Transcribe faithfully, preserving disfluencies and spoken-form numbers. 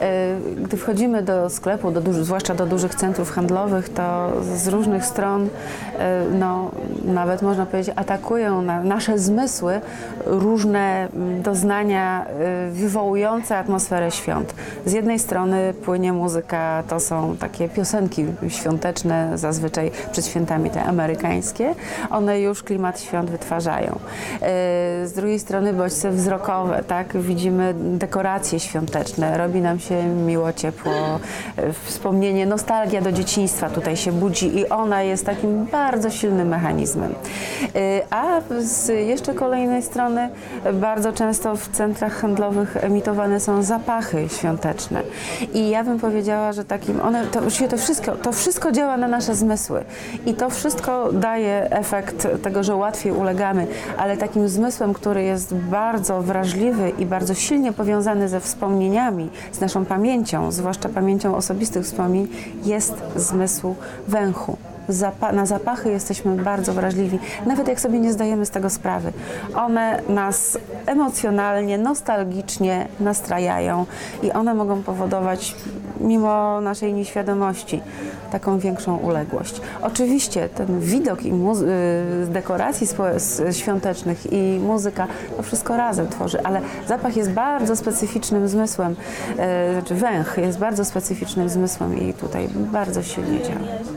Gdy wchodzimy do sklepu, do duży, zwłaszcza do dużych centrów handlowych, to z różnych stron, no, nawet można powiedzieć, atakują na nasze zmysły różne doznania wywołujące atmosferę świąt. Z jednej strony płynie muzyka, to są takie piosenki świąteczne, zazwyczaj przed świętami te amerykańskie. One już klimat świąt wytwarzają. Z drugiej strony bodźce wzrokowe, tak? Widzimy dekoracje świąteczne, robi nam się miło, ciepło, wspomnienie, nostalgia do dzieciństwa tutaj się budzi i ona jest takim bardzo silnym mechanizmem. A z jeszcze kolejnej strony bardzo często w centrach handlowych emitowane są zapachy świąteczne. I ja bym powiedziała, że takim one, to, to, wszystko, to wszystko działa na nasze zmysły i to wszystko daje efekt tego, że łatwiej ulegamy, ale takim zmysłem, który jest bardzo wrażliwy i bardzo silnie powiązany ze wspomnieniami, z naszą pamięcią, zwłaszcza pamięcią osobistych wspomnień, jest zmysł węchu. Zapa na zapachy jesteśmy bardzo wrażliwi, nawet jak sobie nie zdajemy z tego sprawy. One nas emocjonalnie, nostalgicznie nastrajają i one mogą powodować, mimo naszej nieświadomości, taką większą uległość. Oczywiście ten widok i dekoracji świątecznych i muzyka, to wszystko razem tworzy, ale zapach jest bardzo specyficznym zmysłem, znaczy węch jest bardzo specyficznym zmysłem i tutaj bardzo silnie działa.